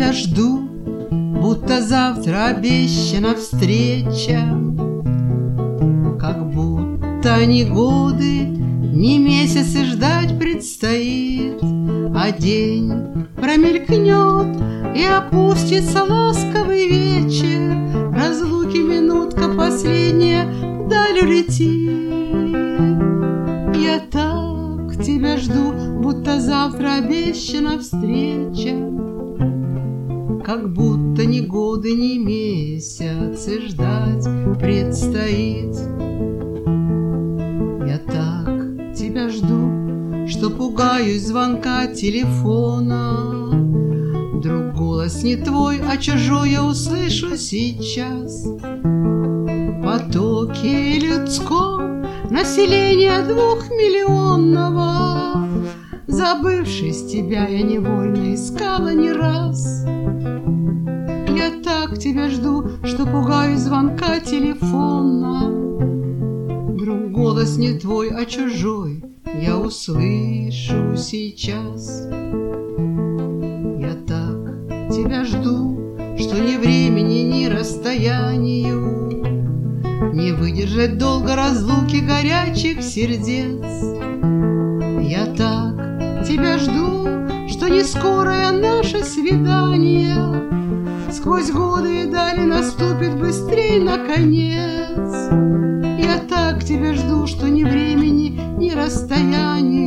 тебя жду, будто завтра обещана встреча. Как будто ни годы, ни месяцы ждать предстоит, а день промелькнет и опустится ласковый вечер. Разлуки минутка последняя вдаль улетит. Я так тебя жду, будто завтра обещана встреча. Как будто ни годы, ни месяцы ждать предстоит. Я так тебя жду, что пугаюсь звонка телефона. Вдруг голос не твой, а чужой я услышу сейчас. В потоке людском населения 2-миллионного, забывшись тебя, я невольно искала не раз. Я так тебя жду, что пугаюсь звонка телефона. Вдруг голос не твой, а чужой я услышу сейчас. Я так тебя жду, что ни времени, ни расстоянию не выдержать долго разлуки горячих сердец. Я так тебя жду, что не скорое наше свидание сквозь годы и дали наступит быстрей наконец. Я так тебя жду, что ни времени, ни расстояния